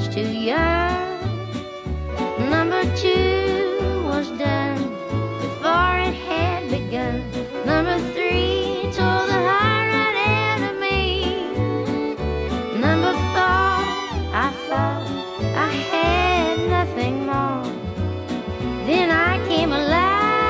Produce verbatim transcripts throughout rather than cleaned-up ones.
was too young. Number two was done before it had begun. Number three tore the heart right out of me. Number four, I thought I had nothing more. Then I came alive.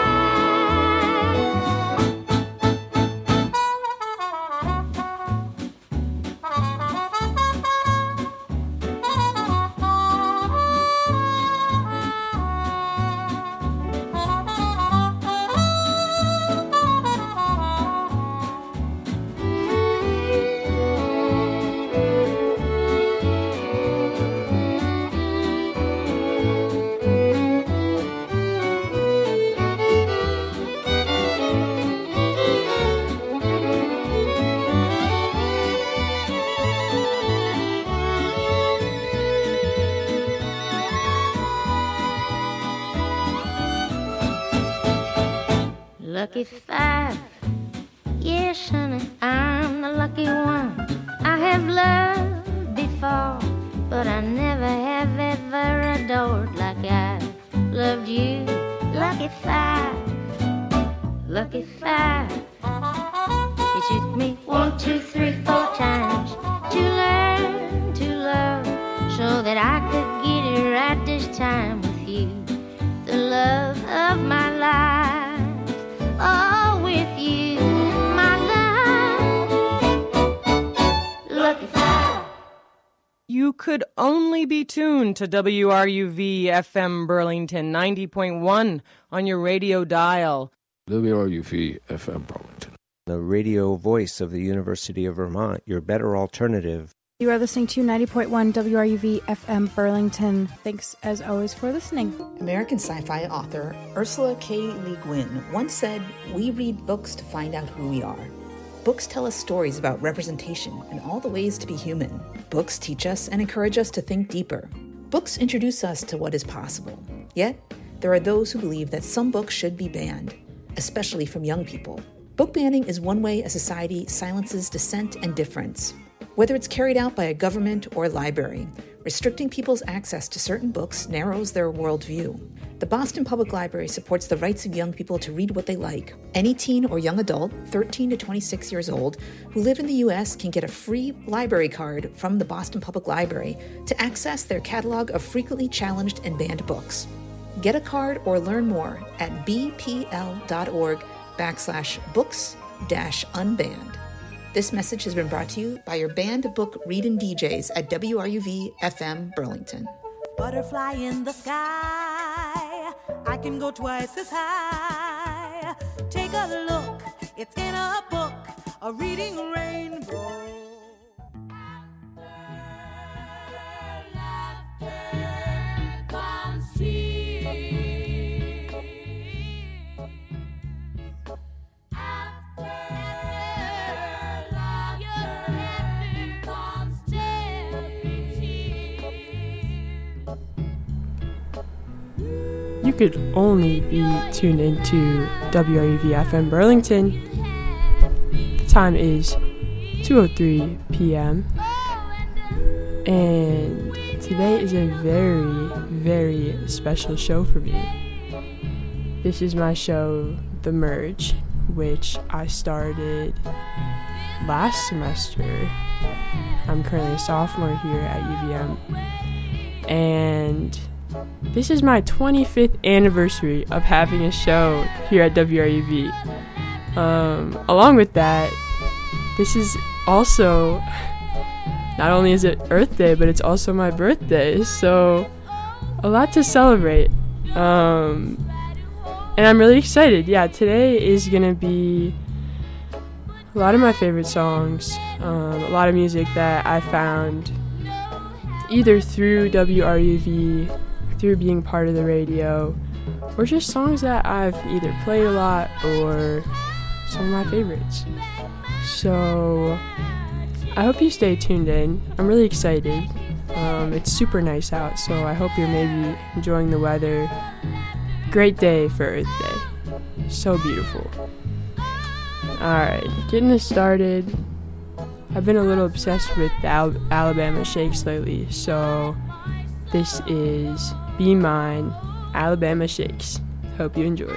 Lucky five, yes honey, I'm the lucky one. I have loved before, but I never have ever adored like I loved you. Lucky five, lucky five. It took me one, two, three, four times to learn to love, so that I could get it right this time with you. The love of my life. Oh, with you, my love. Lucky five. You could only be tuned to W R U V F M Burlington ninety point one on your radio dial. W R U V F M Burlington. The radio voice of the University of Vermont, your better alternative. You are listening to ninety point one W R U V F M Burlington. Thanks, as always, for listening. American sci-fi author Ursula K. Le Guin once said, "We read books to find out who we are. Books tell us stories about representation and all the ways to be human. Books teach us and encourage us to think deeper. Books introduce us to what is possible. Yet, there are those who believe that some books should be banned, especially from young people. Book banning is one way a society silences dissent and difference. Whether it's carried out by a government or a library, restricting people's access to certain books narrows their worldview. The Boston Public Library supports the rights of young people to read what they like. Any teen or young adult, thirteen to twenty-six years old, who live in the U S can get a free library card from the Boston Public Library to access their catalog of frequently challenged and banned books. Get a card or learn more at bpl.org backslash books dash unbanned. This message has been brought to you by your banned book reading D Js at W R U V F M Burlington. Butterfly in the sky, I can go twice as high. Take a look, it's in a book, a reading rainbow. After laughter comes tears. After laughter comes You could only be tuned into W R U V F M Burlington. The time is two oh three p.m. And today is a very, very special show for me. This is my show, The Merge, which I started last semester. I'm currently a sophomore here at U V M. And this is my twenty-fifth anniversary of having a show here at W R U V. Um, along with that, this is also, not only is it Earth Day, but it's also my birthday. So, a lot to celebrate. Um, and I'm really excited. Yeah, today is going to be a lot of my favorite songs. Um, a lot of music that I found either through W R U V, through being part of the radio, or just songs that I've either played a lot or some of my favorites. So I hope you stay tuned in. I'm really excited. Um, it's super nice out, so I hope you're maybe enjoying the weather. Great day for Earth Day. So beautiful. Alright, getting this started. I've been a little obsessed with the Al- Alabama Shakes lately, so This is Be Mine, Alabama Shakes. Hope you enjoy.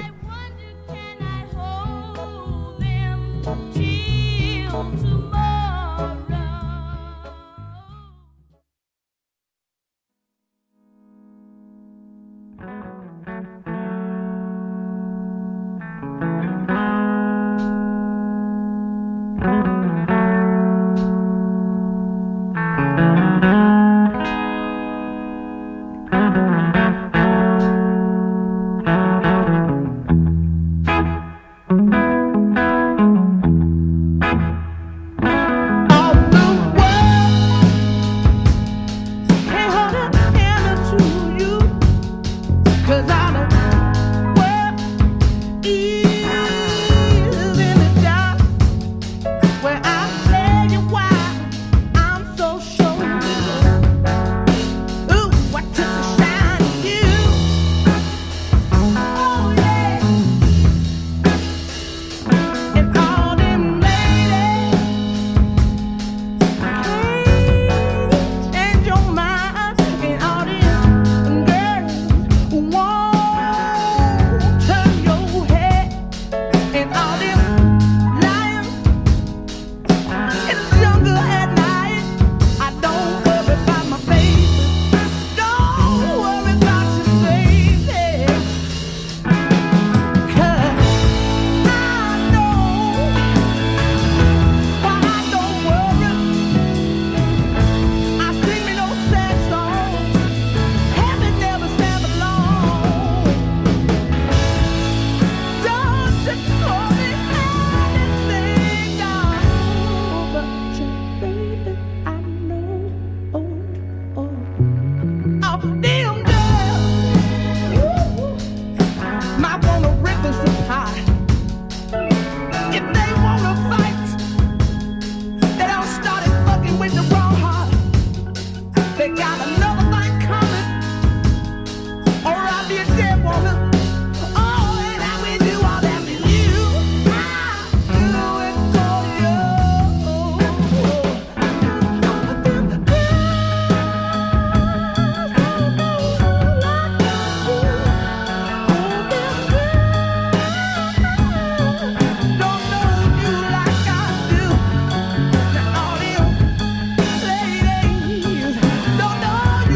Don't know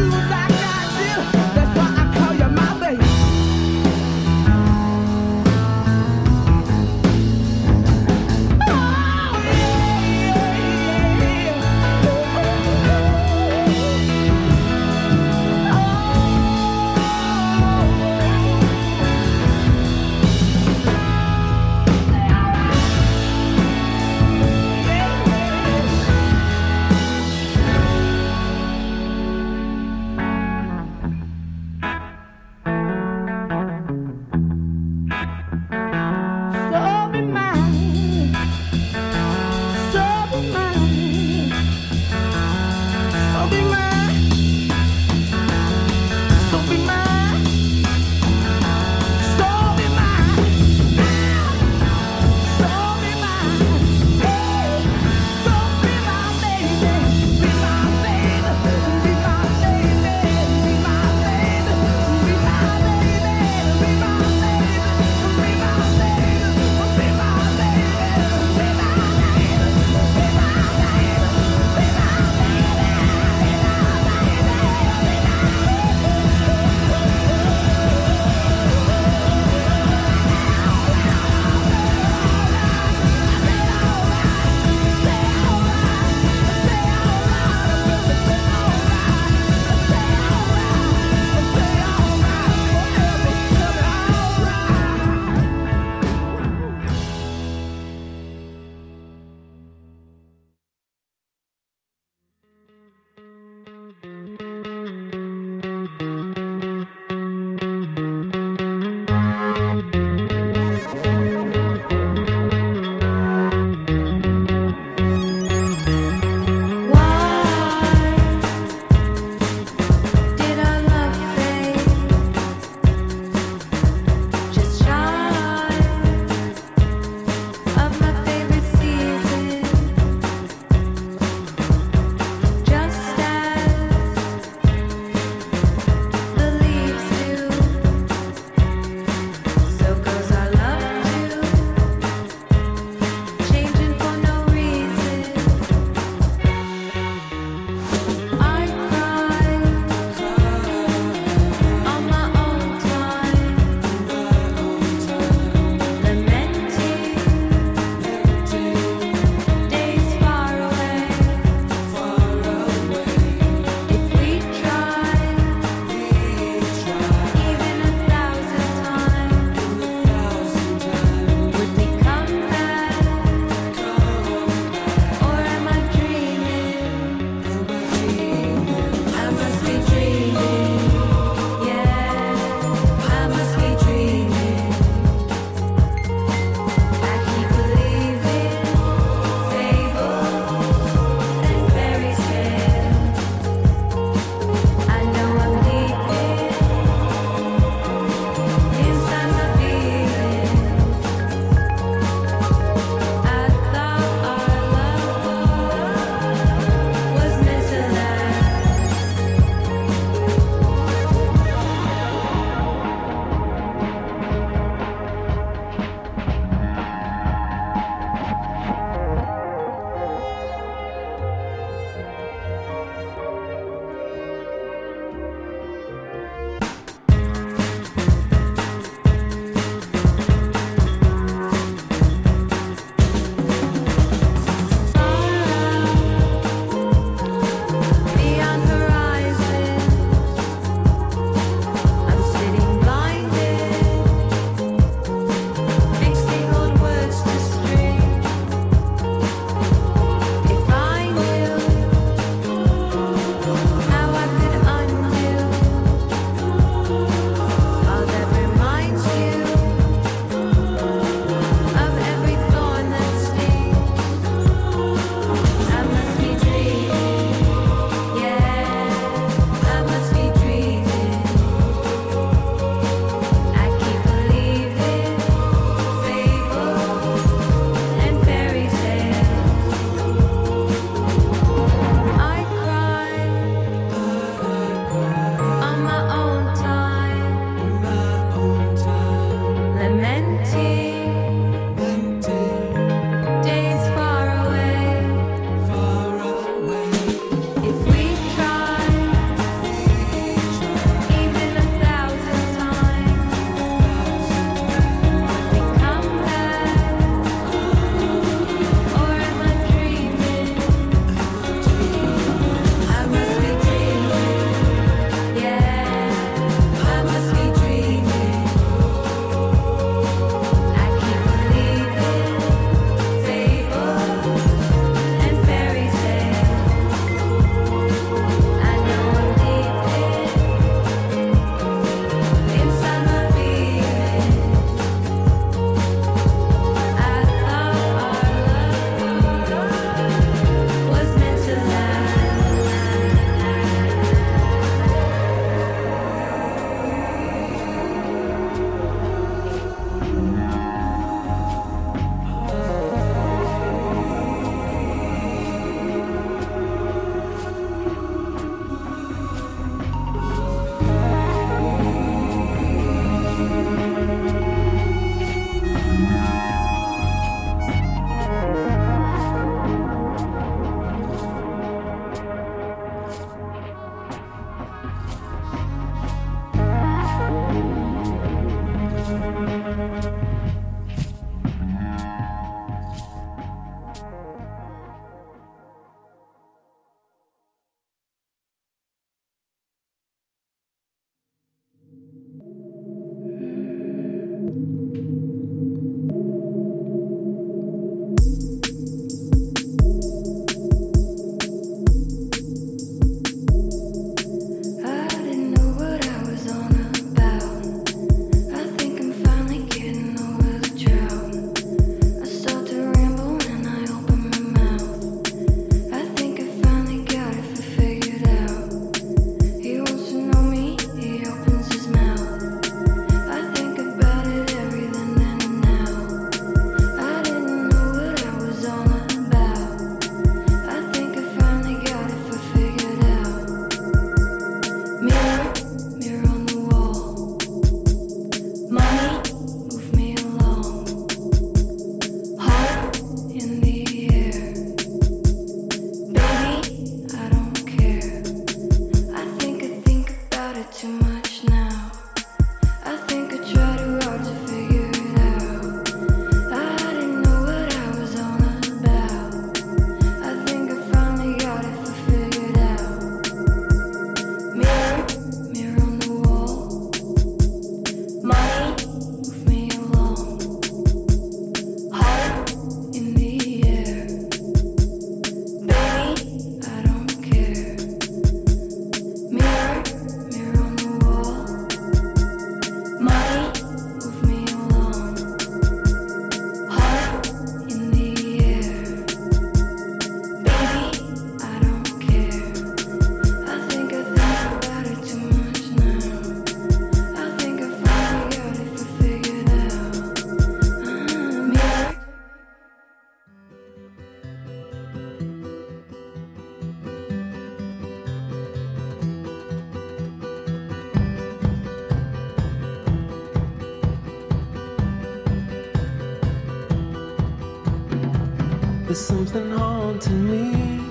There's something haunting me,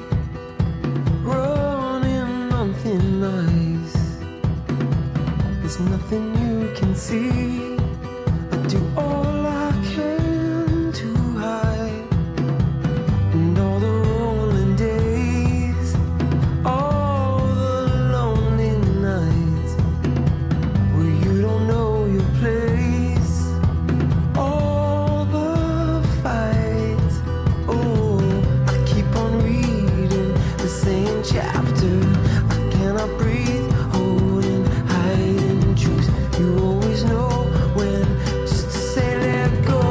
running on thin ice. There's nothing you can see. I do all I can to hide, and all the rolling days, all the lonely nights where you don't know your place, all the fights. Oh, I keep on reading the same chapter. I cannot breathe, holding, hiding truth. You always know when just to say let go.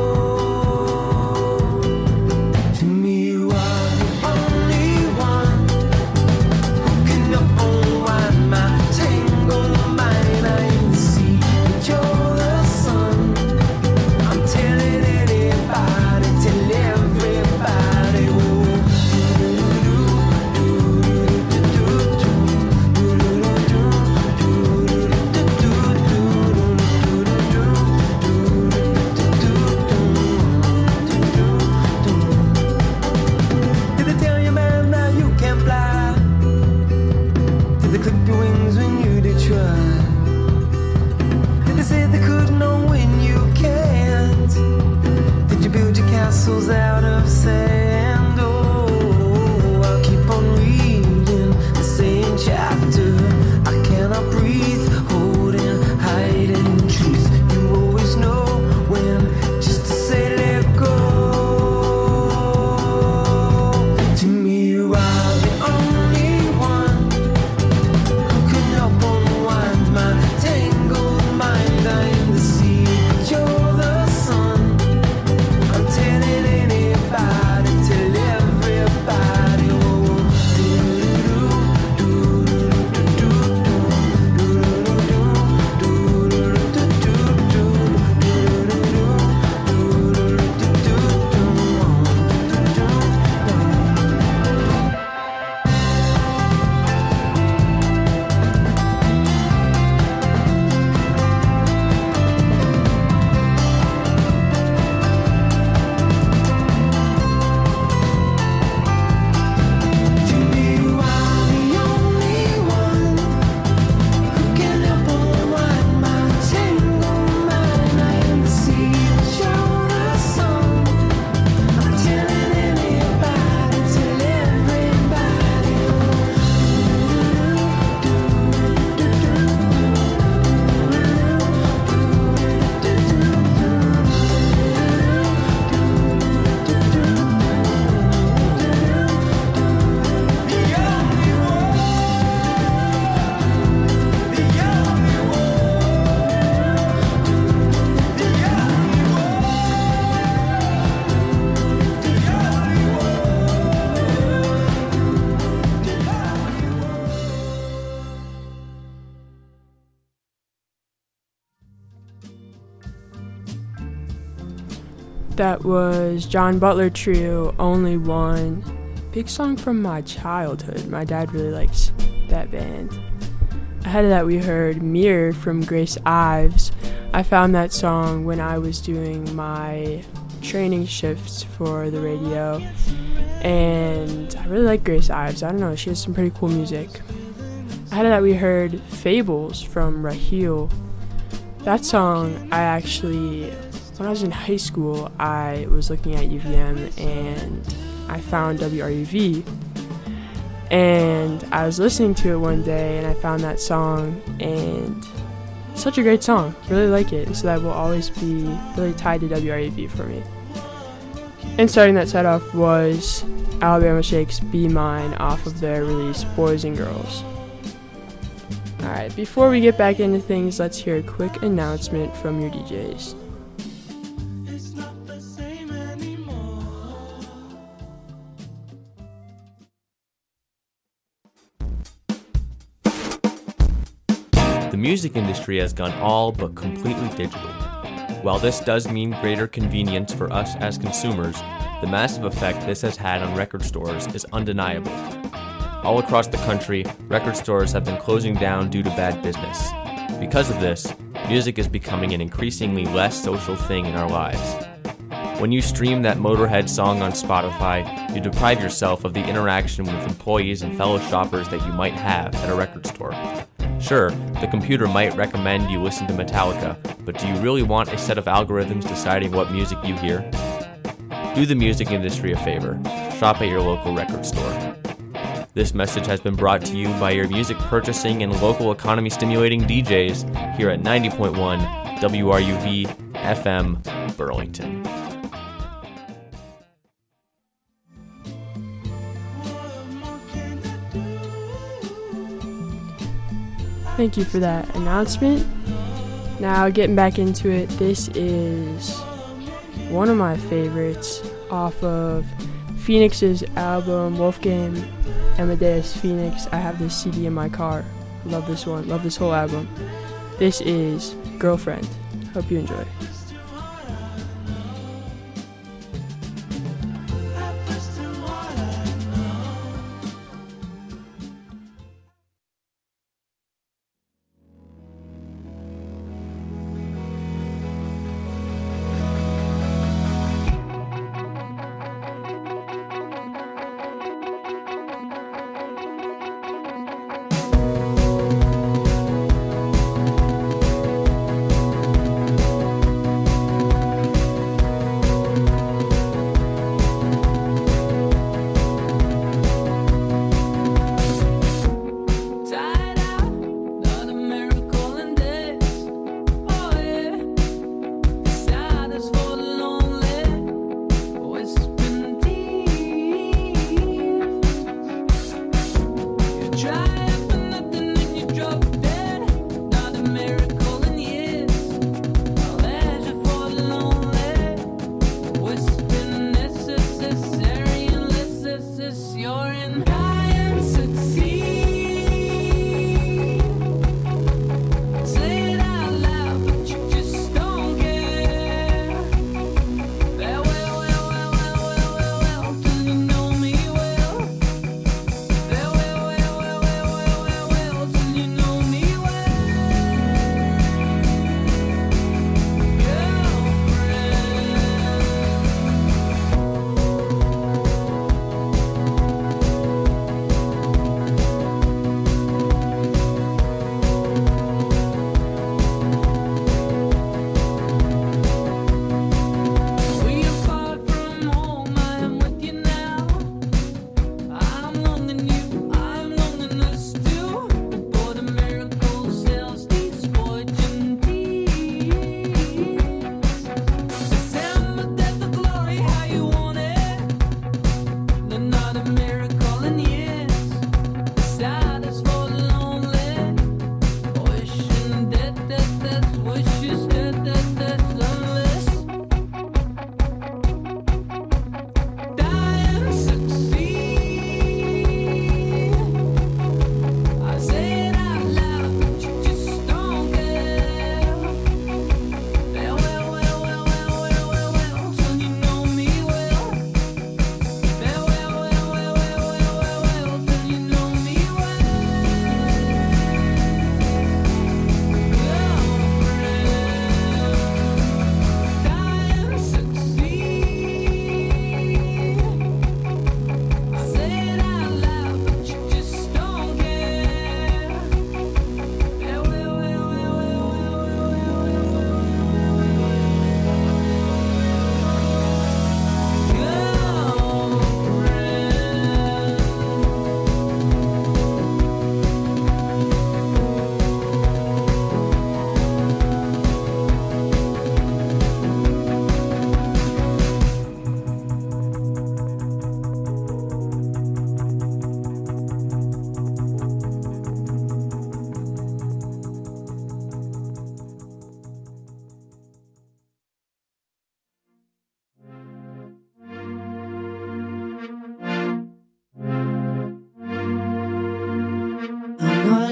To me, you are the only one who can unwind my tangled mind. I am the sea, but you're the sun. I'm telling anybody, tell everybody. Oh, did they tell you, man, that you can't fly? Did they clip your wings when you did try? Did they say they couldn't know when you can't? Did you build your castles out of sand? Oh, I'll keep on reading the same chapter. I cannot breathe, holding, hiding truth. You always know when just to say let go. To me, you are the only one who can help unwind my tangled mind. I am the sea, but you're the sun. I'm telling anybody, tell everybody. Oh, to me, you are the only one who can help unwind my tangled mind. I am the sea, but you're the sun. I'm telling anybody, tell everybody. That was John Butler Trio, Only One. Big song from my childhood. My dad really likes that band. Ahead of that, we heard Mirror from Grace Ives. I found that song when I was doing my training shifts for the radio, and I really like Grace Ives. I don't know, she has some pretty cool music. Ahead of that, we heard Fables from Raheel. That song, I actually, when I was in high school, I was looking at U V M and I found W R U V. And I was listening to it one day and I found that song, and such a great song. Really like it. So that will always be really tied to W R U V for me. And starting that set off was Alabama Shake's Be Mine off of their release Boys and Girls. Alright, before we get back into things, let's hear a quick announcement from your D Js. The music industry has gone all but completely digital. While this does mean greater convenience for us as consumers, the massive effect this has had on record stores is undeniable. All across the country, record stores have been closing down due to bad business. Because of this, music is becoming an increasingly less social thing in our lives. When you stream that Motorhead song on Spotify, you deprive yourself of the interaction with employees and fellow shoppers that you might have at a record store. Sure, the computer might recommend you listen to Metallica, but do you really want a set of algorithms deciding what music you hear? Do the music industry a favor. Shop at your local record store. This message has been brought to you by your music purchasing and local economy stimulating D Js here at ninety point one W R U V F M Burlington. Thank you for that announcement. Now, getting back into it, this is one of my favorites off of Phoenix's album, Wolfgang Amadeus Phoenix. I have this C D in my car. Love this one. Love this whole album. This is Girlfriend. Hope you enjoy.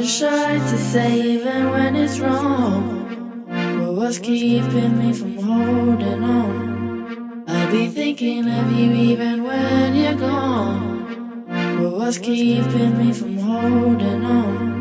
not shy to say even when it's wrong. But what's keeping me from holding on? I'll be thinking of you even when you're gone. But what's keeping me from holding on?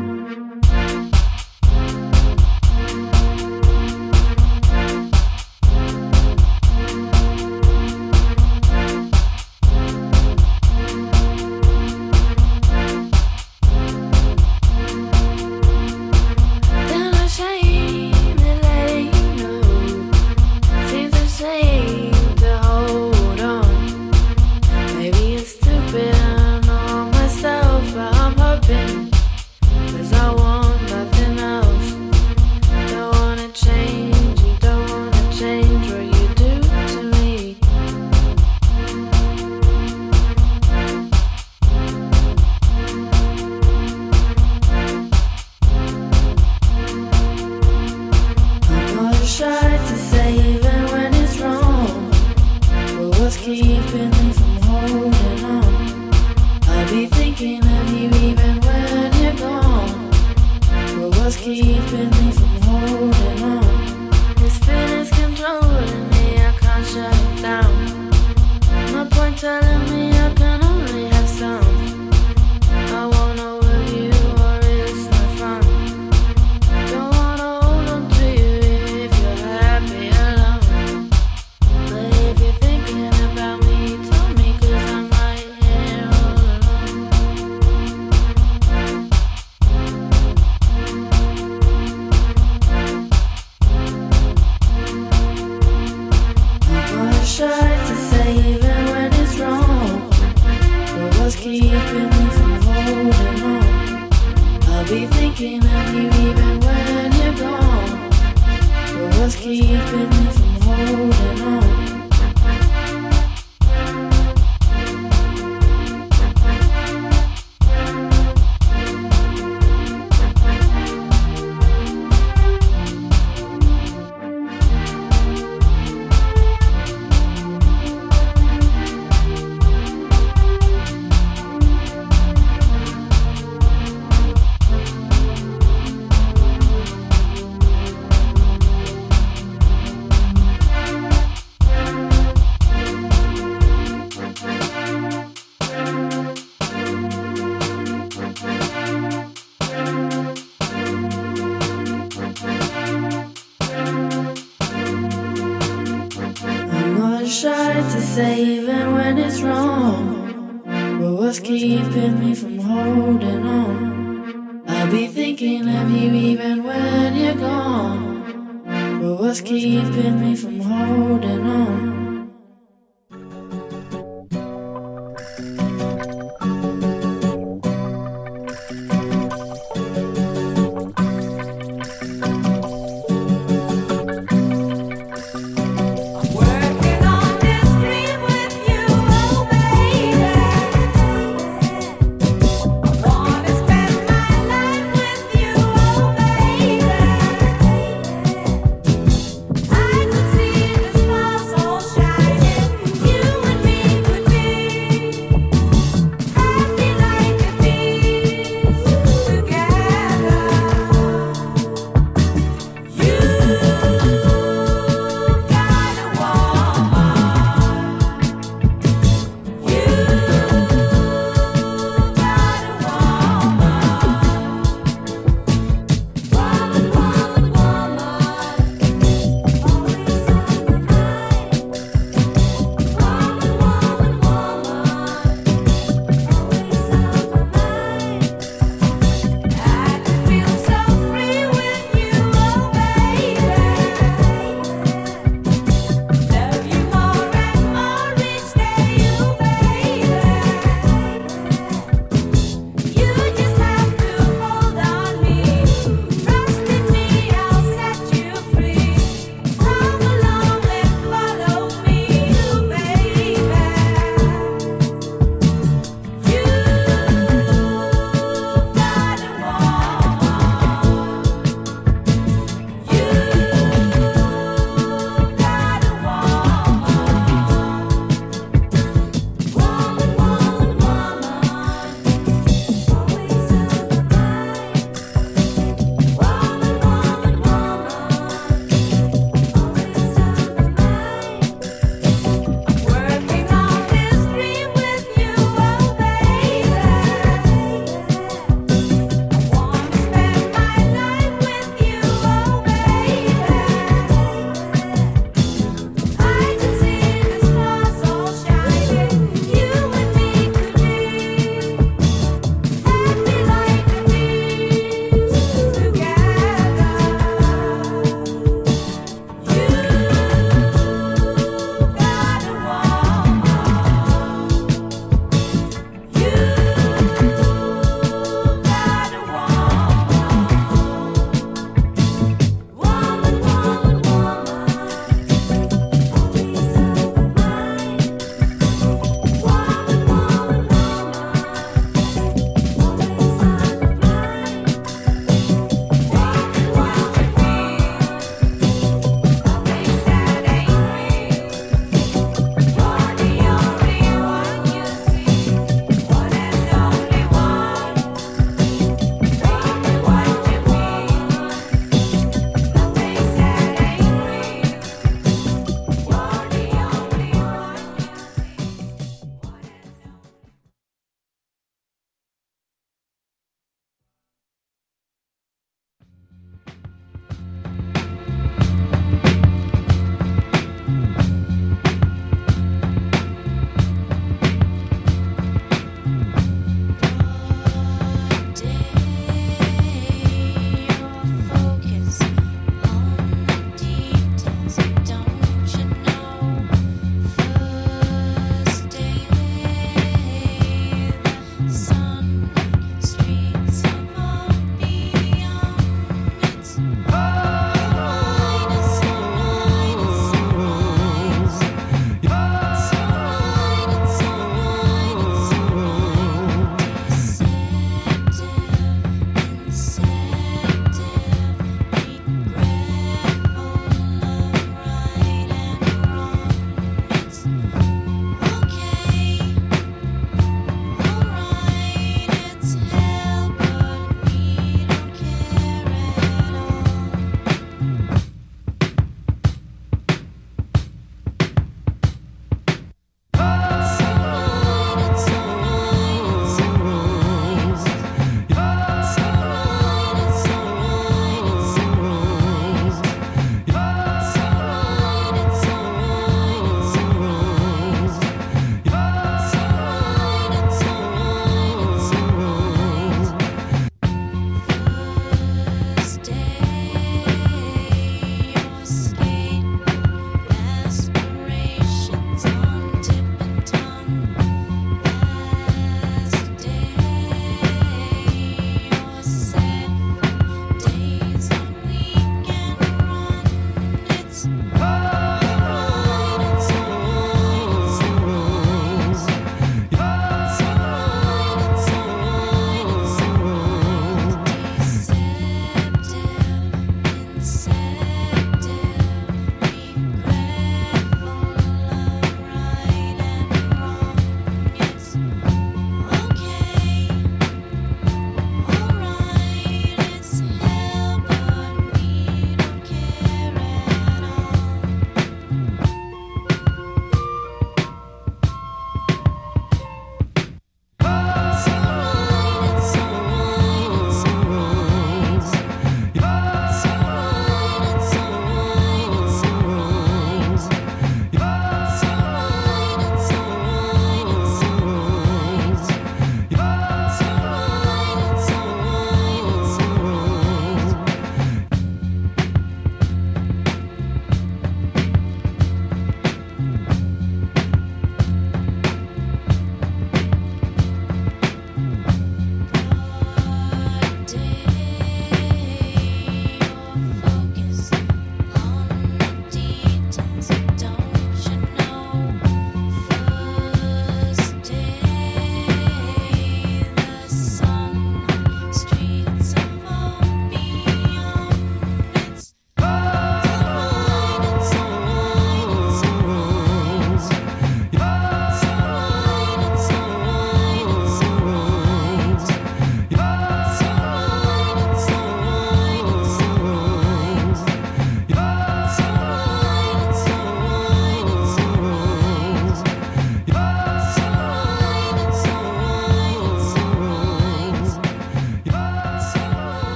I could see the stars all shine.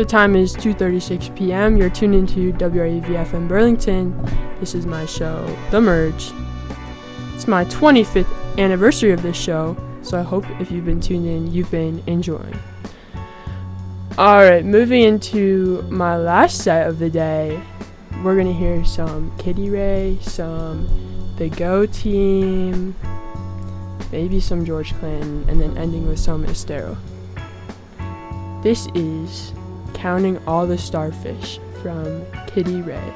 The time is two thirty-six p.m. You're tuned into W R U V F M Burlington. This is my show, The Merge. It's my twenty-fifth anniversary of this show, so I hope if you've been tuned in, you've been enjoying. Alright, moving into my last set of the day, we're going to hear some Kitty Ray, some The Go Team, maybe some George Clinton, and then ending with some Estero. This is Counting All the Starfish from Kitty Ray.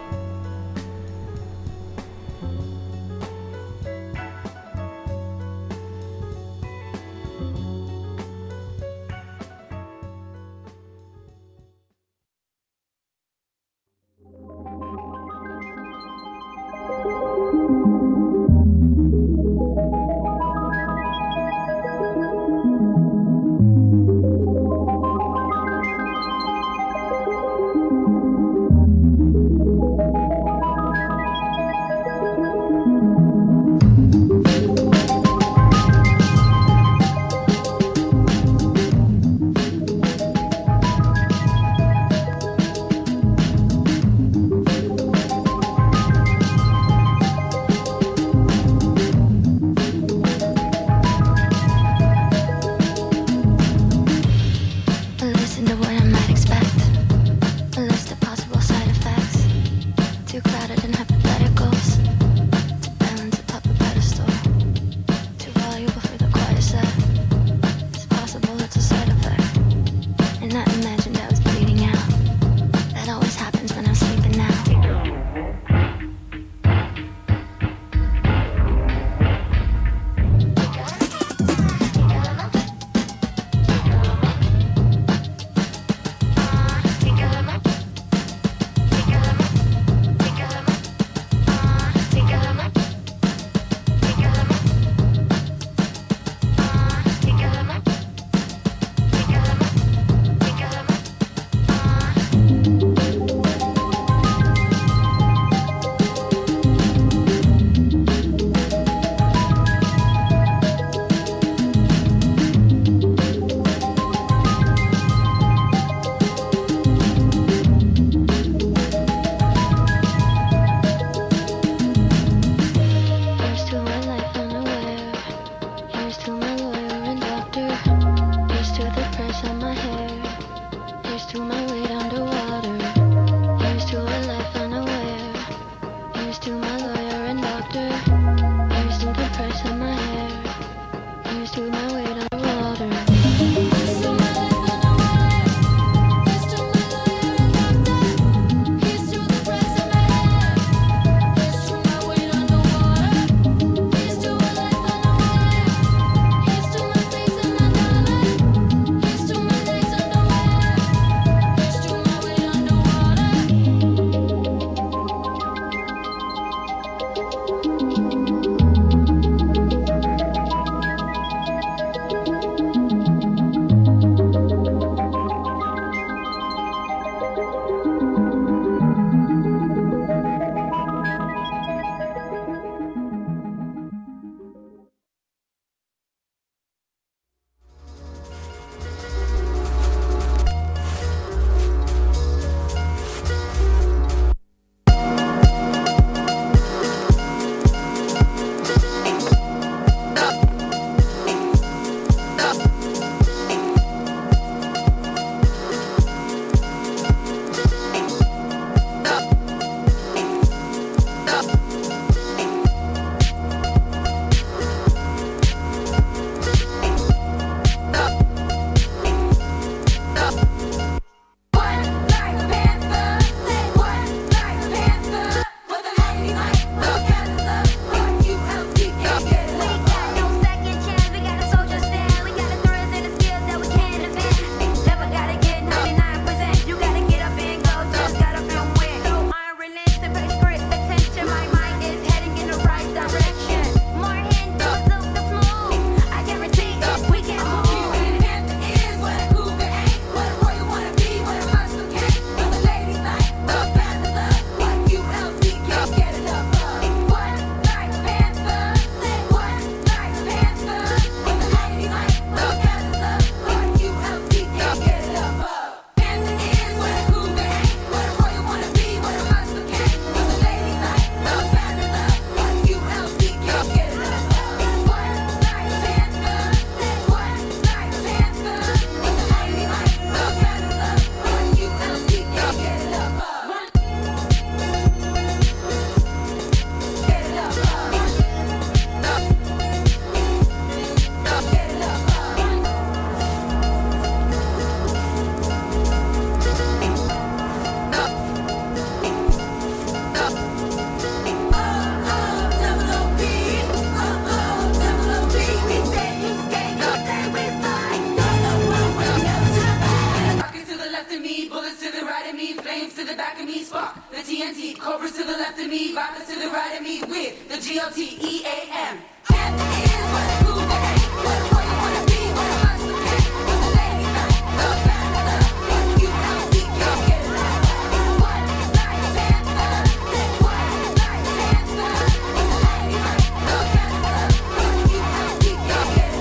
Cobras to the left of me, vipers to the right of me, with the G O T E A M. F is what I prove that I ain't what a boy you wanna be, what a monster be, with the lady night, the panther, you don't see, you don't get it. One night panther, one night panther, with the lady night, the panther, you don't see, you don't get it.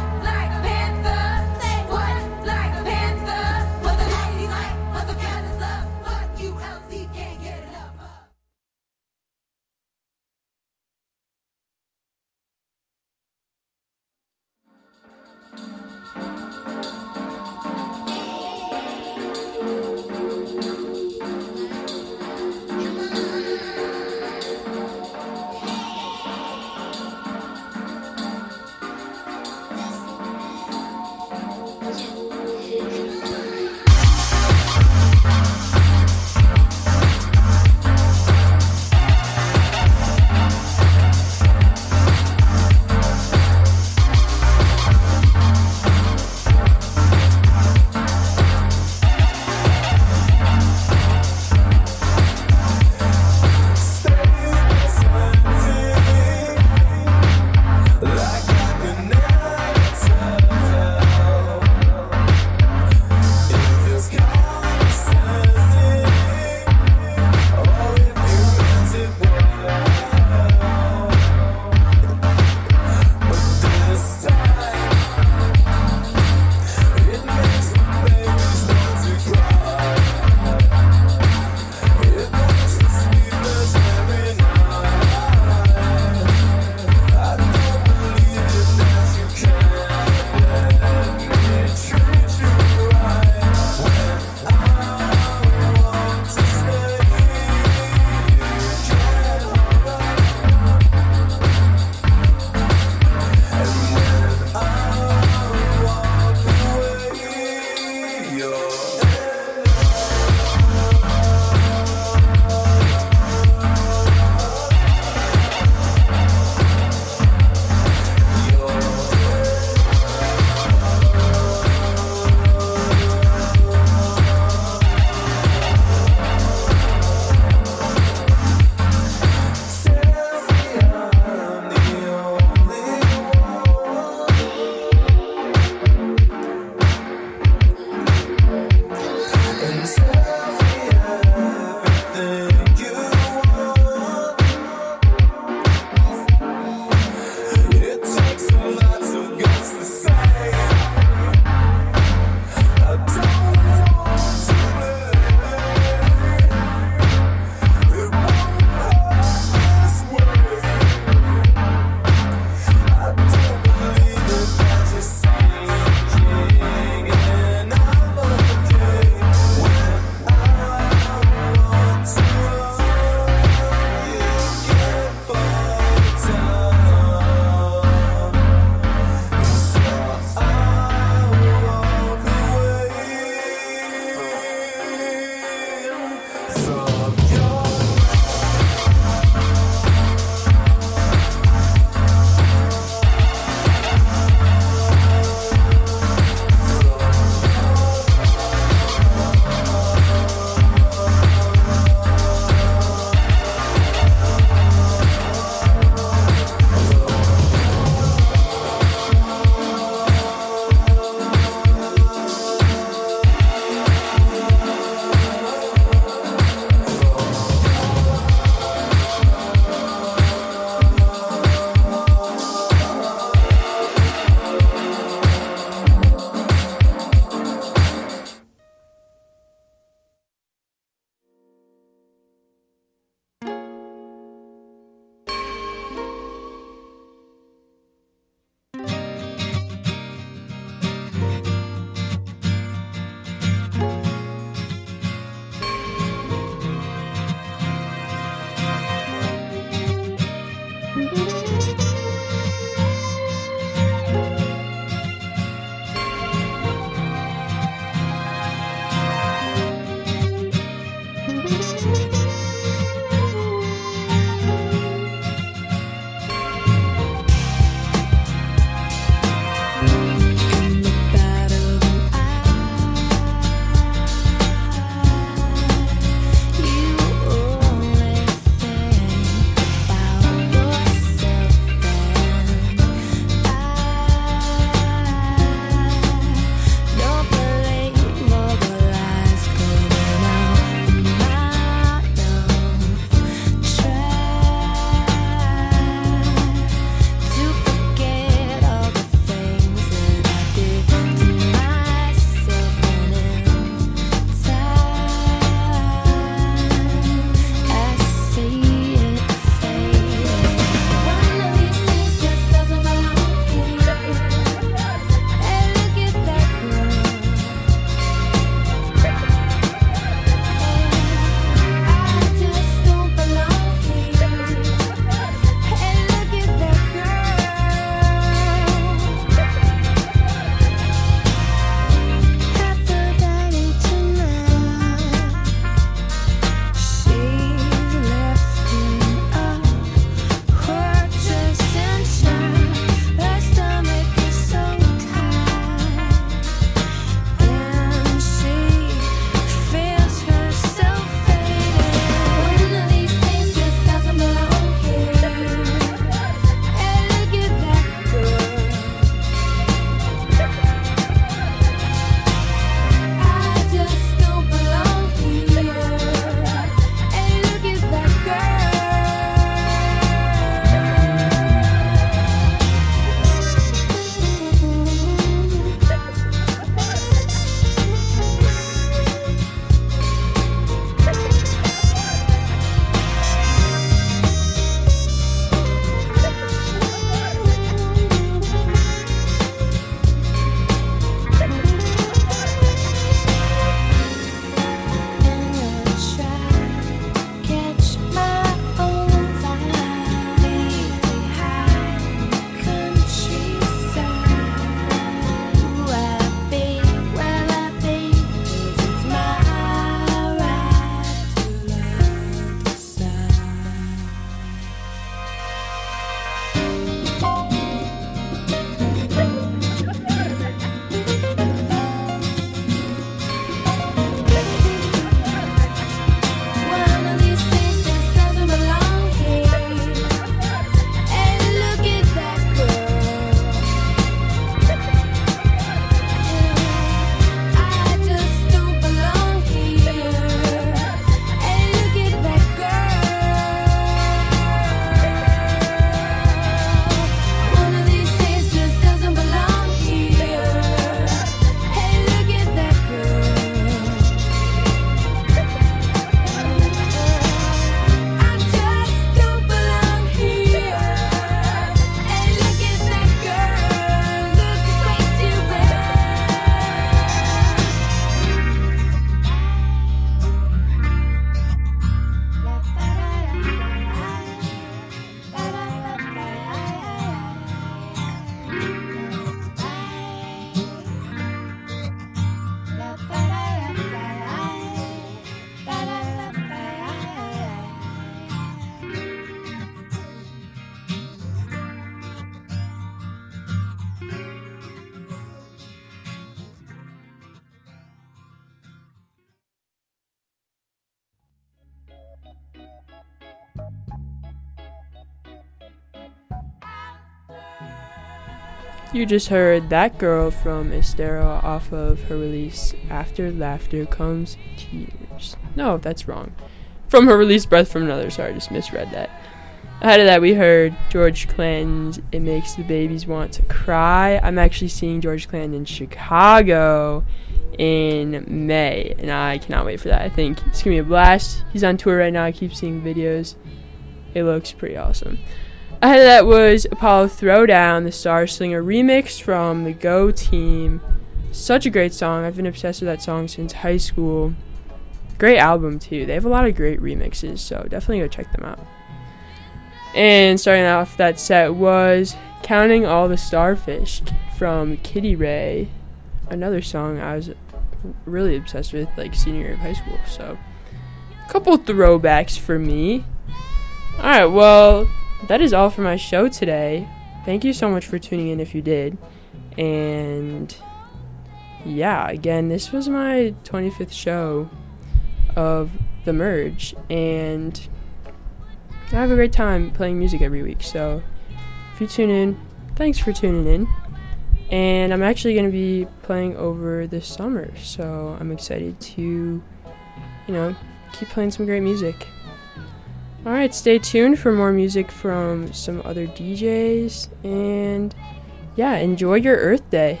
You just heard That Girl from Estero off of her release After Laughter Comes Tears. No, that's wrong. From her release Breath from Another. Sorry, I just misread that. Ahead of that, we heard George Clinton's It Makes the Babies Want to Cry. I'm actually seeing George Clinton in Chicago in May, and I cannot wait for that. I think it's going to be a blast. He's on tour right now. I keep seeing videos. It looks pretty awesome. Ahead of that was Apollo Throwdown, the Star Slinger remix from the Go Team. Such a great song. I've been obsessed with that song since high school. Great album, too. They have a lot of great remixes, so definitely go check them out. And starting off that set was Counting All the Starfish from Kitty Ray. Another song I was really obsessed with, like, senior year of high school. So, a couple throwbacks for me. Alright, well, that is all for my show today. Thank you so much for tuning in if you did. And, yeah, again, this was my twenty-fifth show of The Merge. And I have a great time playing music every week. So, if you tune in, thanks for tuning in. And I'm actually going to be playing over this summer, so I'm excited to, you know, keep playing some great music. Alright, stay tuned for more music from some other D Js, and yeah, enjoy your Earth Day.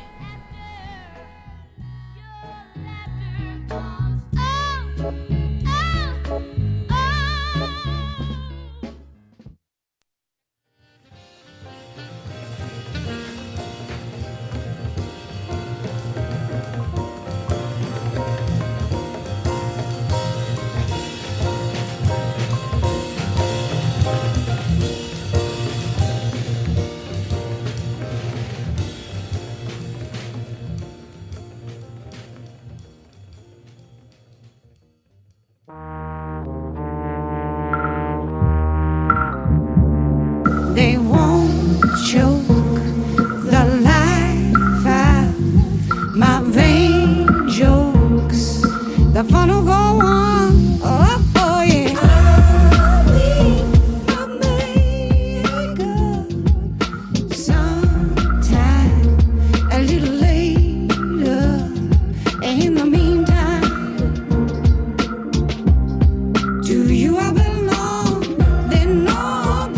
They won't choke the life out my vain jokes. The fun will go on. Oh, oh yeah. I'll be a maker sometime a little later. In the meantime, to you I belong. Then no.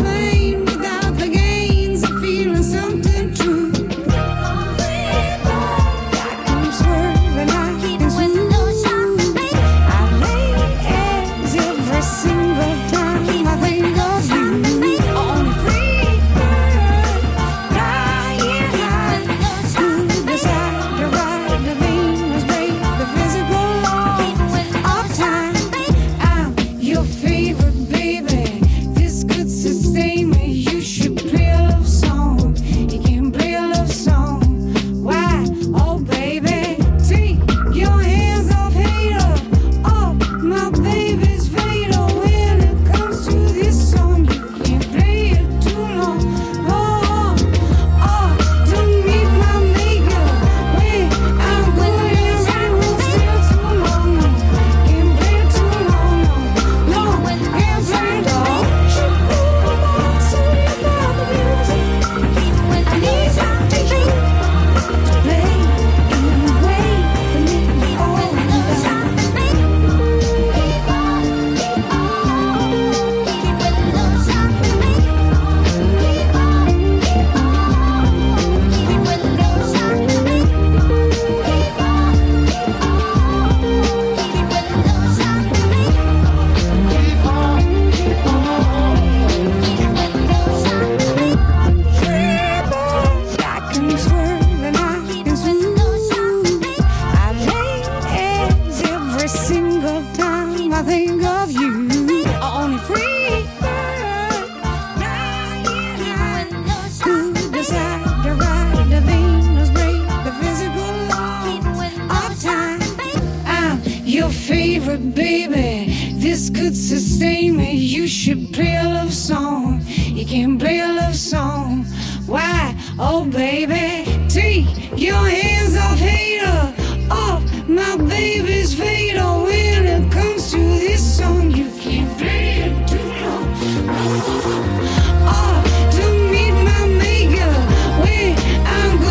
Favorite baby, this could sustain me. You should play a love song. You can play a love song. Why? Oh baby, take your hands off hater, off my baby's fader. When it comes to this song, you can't play it too long. Oh, to meet my maker, where I'm going.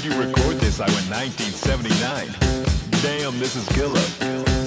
did you record this? I went nineteen seventy-nine. Damn, this is killer.